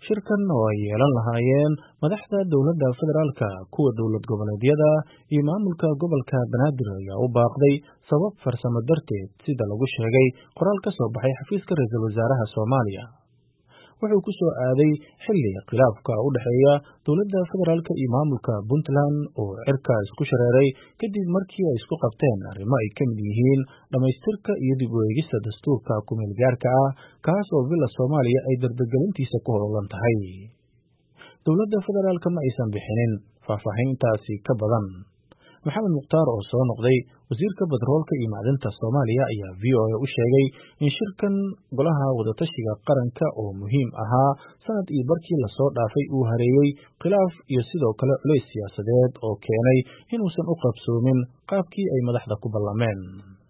shirkan oo ay yeelan lahaayeen madaxda dowladda federaalka, kuwa dowlad goboleedyada iyo maamulka gobolka Banaadir ayaa u baaqday sabab farsamo darteed sida lagu sheegay qoraal ka soo baxay xafiiska ra'iisul wasaaraha Soomaaliya. Wuxuu ku soo aaday xilli khilaafka u dhaxeeya dowladda federaalka iyo maamulka Puntland oo cirka isku shareeray kadib markii ay isku qabteen arrimo ay ka mid yihiin dhamaystirka iyo dib u eegista dastuurka ku-meel gaarka ah kaas oo villa Soomaaliya ay dardargelintiisa ku howlan tahay. Dowladda federaalka ma aysan bixinin faahfaahintaasi ka badan. Maxamed Mukhtaar oo soo noqday wasiirka Batroolka iyo Macdanta Soomaaliya ayaa VOA u sheegay in shirkan golaha wadatashiga qaranka oo muhiim ahaa sanad iyo barkii la soo dhaafay uu hareeyay khilaaf iyo sidoo kale culays siyaasadeed oo keenay inuusan u qabsoomin qaabkii ay madaxda ku ballameen.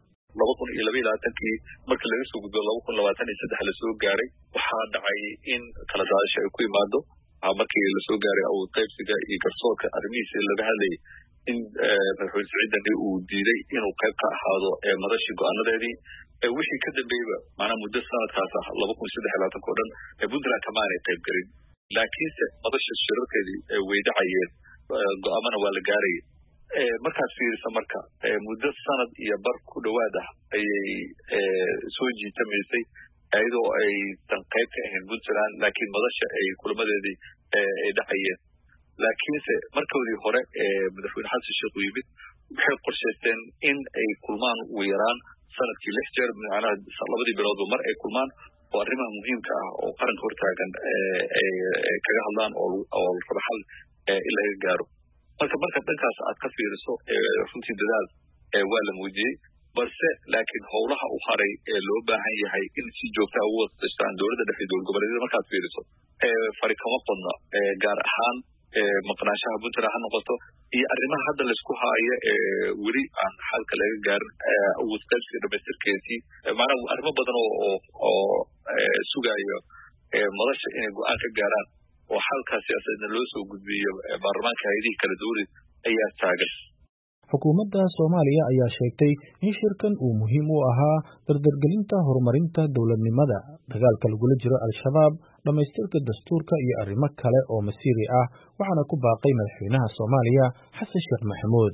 2022 markii laga soo gudbo 2023 la soo gaaray waxaa dhacay in kala daadasho ay ku imaado markii la soo gaaray oo qaybsiga iyo garsoorka arrimihiisa laga hadlayay in madaxweyne Siciidani uu diiday inuu qayb ka ahaado madashii go'aanadeedii wixii ka dambeeyay maana muddo sanadkaas 2023 oo dhan Puntland kamaanay qayb galin laakiinse madasha shirarkeedii way dhacayeen go'aamana waa la gaaray markaas fiirisa marka muddo sanad iyo bar ku dhawaad ah ayay soo jiitamaysay ayadoo ay tan qayb ka ahayn Puntland laakiin madasha ay kulamadeedii ay dhacayeen laakiinse markoodii hore madaxweyne xasan sheekh uu yimid waxay qorsheysteen in ay kulmaan ugu yaraan sanadkii 6 jeer macnaha labadii bilood mar ay kulmaan oo arrimaha muhiimka ah oo qaranka hortaagan ay kaga hadlaan oo xal in laga gaaro marka dhankaas aad ka fiiriso runtii dadaal waa la muujiyay balse laakiin howlaha u haray loo baahan yahay in si joogto ah ugu wadashadaan dowladda dhexe iyo dowlad goboleedyada markaad fiiriso fari kama qodna gaar ahaan maqnaanshaha Puntland ha noqoto iyo arrimaha hadda la isku haayo weli aan xalka laga gaarin awood qaybsiga dhamaystirkeedii maanaha arrimo badan oo sugayo madasha inay go'aan ka gaaraan oo xalka siyaasadeedna loo soo gudbiyo baarlamaanka hay'adihi kala duwan ayaa taagan. Xukuumadda Soomaaliya ayaa sheegtay in shirkan uu muhiim u ahaa dardargelinta horumarinta dowladnimada, dagaalka lagula jiro Al-Shabaab, dhamaystirka dastuurka iyo arrimo kale oo masiiri ah, waxaana ku baaqay madaxweynaha Soomaaliya Xasan Sheekh Maxamuud.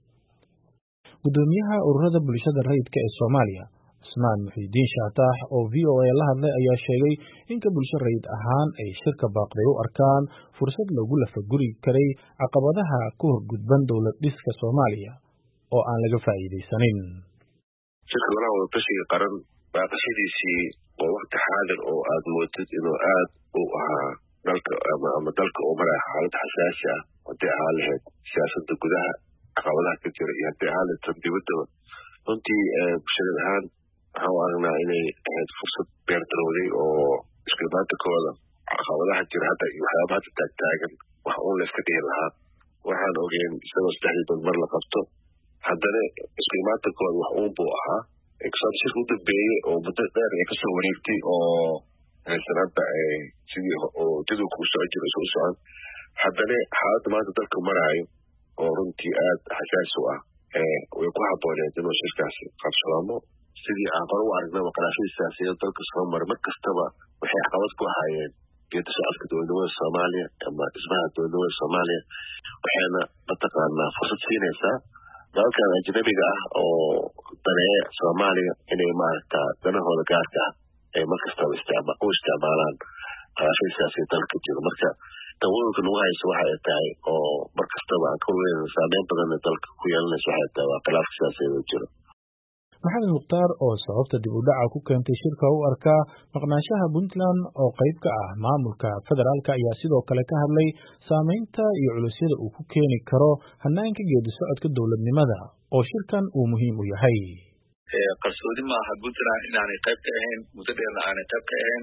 Gudoomiyaha ururada bulshada rayidka ee Soomaaliya, Usmaan Muxiidiin Shaatax oo VOA la hadlay ayaa sheegay in ka bulsho rayid ahaan ay shirka baaqday u arkaan fursad lagu lafaguri karay caqabadaha ku horgudban dowlad dhiska Soomaaliya oo aan laga faa'iideysanin. Shirka golaha wadatashiga qaran baaqashadiisii oo waqti xaadir oo aad moodid inuu aad u ahaa dalka ama dalka oo maray xaalad xasaasi ah haddii ahaa lahayd siyaasadda gudaha caqabadaha ka jira iyo haddii ahaa lahayd dibadda runtii bulshada ahaan waxaan u aragnaa inay ahayd fursad beer darowday oo isku imaantakooda caqabadaha jira hadda iyo waxyaabaha hadda taagtaagan wax uun la iska dhihi lahaa waxaan ogeyn isagoo 3 bilood mar la qabto haddana isku imaantakooda wax uun buu ahaa inkastoo shirka u dambeeyey oo muddo dheer ay kasoo wareegtay oo sanadda sidii oo jadwalka u socon jiray u socon haddana xaaladda maanta dalka maraayo oo runtii aad xasaasi u ah way ku habbooneed inuu shirkaasi qabsoomo sidii aan hore u aragnaba khilaafyada siyaasiyadeed dalka soo maray mar kastaba waxay caqabad ku ahaayeen geedi socodka dowladnimada Soomaaliya ama dhismaha dowladnimada Soomaaliya waxayna mataqaanaa fursad siinaysaa dalalkan ajnabiga ah oo daneeya Soomaaliya inay maaragta danahooda gaarka ah ay mar kastaba u isticmaalaan khilaafyada siyaasiyadeed dalka jiro marka tawadulka nagu hayso waxay tahay oo mar kastaba aan ka weynayn saameyn badan dalka ku yeelanayso waxay tahay waa khilaafka siyaasiyadeed jiro. Maxamed Mukhtaar oo sababta dib u dhaca ku keentay shirka u arkaa maqnaanshaha Puntland oo qayb ka ah maamulka federaalka ayaa sidoo kale ka hadlay saameynta iyo culisyada uu ku keeni karo hanaanka geedi socodka dowladnimada oo shirkan uu muhiim u yahay. qarsoodi maaha Puntland inaanay qayb ka ahayn muddo dheerna aanay qayb ka ahayn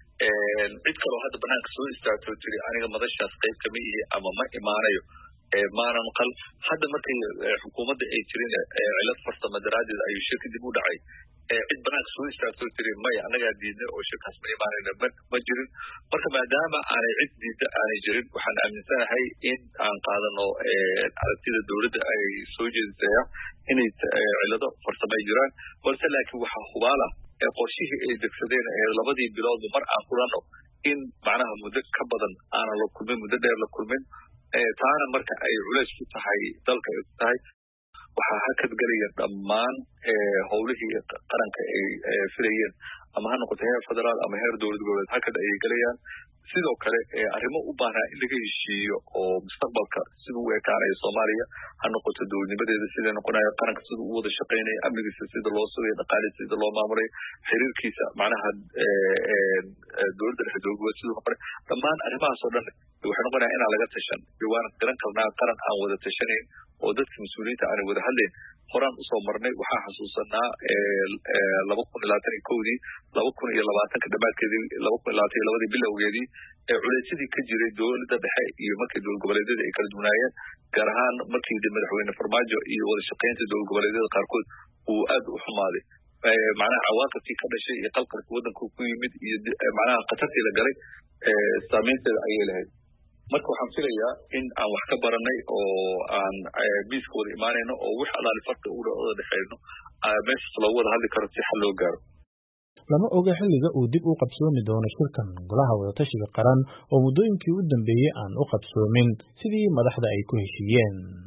cid kaloo hadda banaanka soo istaagto tiri aniga madashaas qayb kama ihi ama ma imaanayo maana maqal hadda markay xukuumadda ay jirin cilad farsamo daraadeed ayuu shirka dib u dhacay cid banaanka soo istaagto tiri maya anagaa diidnay oo shirkaas ma imaanayna ma jirin marka maadaama aanay cid diidda aanay jirin waxaan aaminsanahay in aan qaadano aragtida dowladda ay soo jeedisaya inay cilado farsamo ay jiraan balse laakiin waxaa hubaala qorshihii ay degsadeen labadii biloodba mar aan kulanno in macnaha muddo ka badan aanan la kulmin muddo dheer la kulmin taana marka ay culays ku tahay dalka ay ku tahay waxaa hakad gelaya dhammaan howlihii qaranka ay filayeen ama ha noqoto heer federaal ama heer dowlad goboleed hakad ayay gelayaan sidoo kale arrimo u baahnaa in laga heshiiyo oo mustaqbalka siduu u ekaanayo soomaaliya ha noqoto dowladnimadeeda sida noqonayo qaranka siduu u wada shaqaynaya amnigiisa sida loo sugayo dhaqaalihiisa sida loo maamulay xiriirkiisa macnaha dowladda dhexe dowlad goboleed siduu noqonay dhammaan arrimahaas oo dhan waxay noqonaya inaan laga tashan iyo waan garan karnaa qaran aan wada tashanayn oo dadka mas-uuliyiinta aanay wada hadlayn horaan usoo marnay waxaa xasuusanaa 2021 dhamaadkeedii 2022 bilowgeedii culaysyadii ka jiray dowladda dhexe iyo markii dowlad goboleedyada ay kala duwanaayeen gaar ahaan markii madaxweyne farmaajo iyo wada shaqaynta dowlad goboleedyada qaarkood uu aad u xumaaday macnaha cawaaqibkii ka dhashay iyo qalqalka waddanka ku yimid iyo macnaha khatartii la galay saameynteeda ayay lahayd marka waxaan filayaa in aan wax ka baranay oo aan miiska wada imaanayno oo wix alaali farqi u dhexeyno meeshaas loogu wada hadli karo si xal loo gaaro lama oga xilliga uu dib u qabsoomi doono shirkan golaha wadatashiga qaran oo muddooyinkii u dambeeyey aan u qabsoomin sidii madaxda ay ku heshiiyeen